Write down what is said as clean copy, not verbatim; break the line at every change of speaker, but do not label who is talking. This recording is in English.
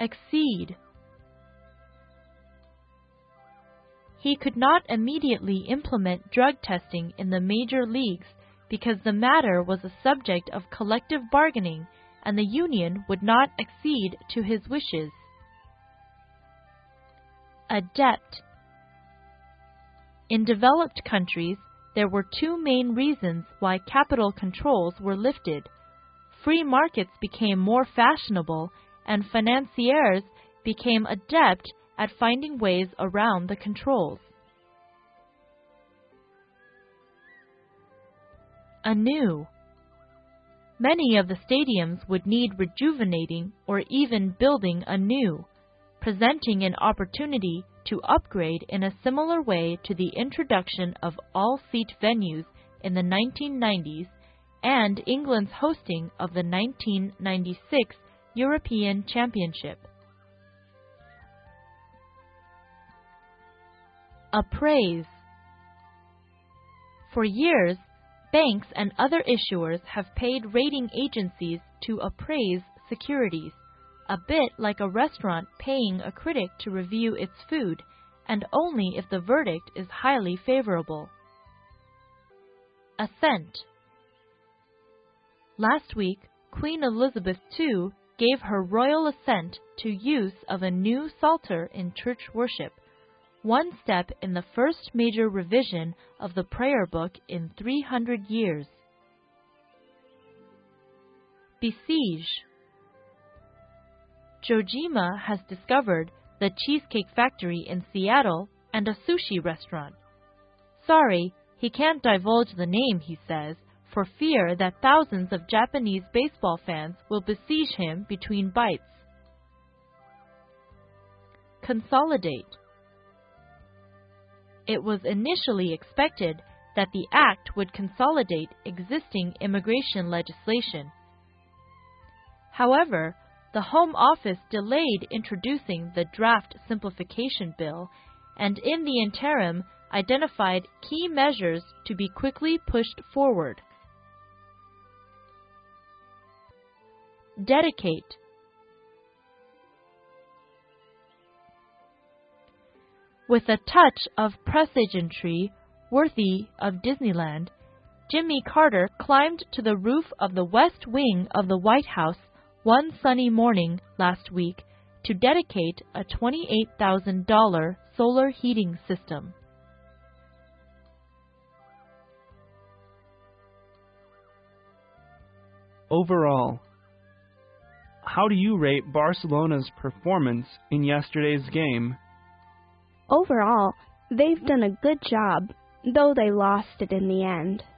exceed. He could not immediately implement drug testing in the major leagues because the matter was a subject of collective bargaining and the union would not accede to his wishes. Adept. In developed countries, there were two main reasons why capital controls were lifted. Free markets became more fashionable, and financiers became adept at finding ways around the controls. Anew. Many of the stadiums would need rejuvenating or even building anew, presenting an opportunity to upgrade in a similar way to the introduction of all-seat venues in the 1990s and England's hosting of the 1996 European Championship. Appraise. For years, banks and other issuers have paid rating agencies to appraise securities, a bit like a restaurant paying a critic to review its food, and only if the verdict is highly favorable. Assent. Last week, Queen Elizabeth II gave her royal assent to use of a new psalter in church worship, one step in the first major revision of the prayer book in 300 years. Besiege. Jojima has discovered the Cheesecake Factory in Seattle and a sushi restaurant. Sorry, he can't divulge the name, he says, for fear that thousands of Japanese baseball fans will besiege him between bites. Consolidate. It was initially expected that the act would consolidate existing immigration legislation. However, the Home Office delayed introducing the draft simplification bill and in the interim identified key measures to be quickly pushed forward. Dedicate. With a touch of presagantry worthy of Disneyland, Jimmy Carter climbed to the roof of the West Wing of the White House one sunny morning last week to dedicate a $28,000 solar heating system.
Overall, how do you rate Barcelona's performance in yesterday's game?
Overall, they've done a good job, though they lost it in the end.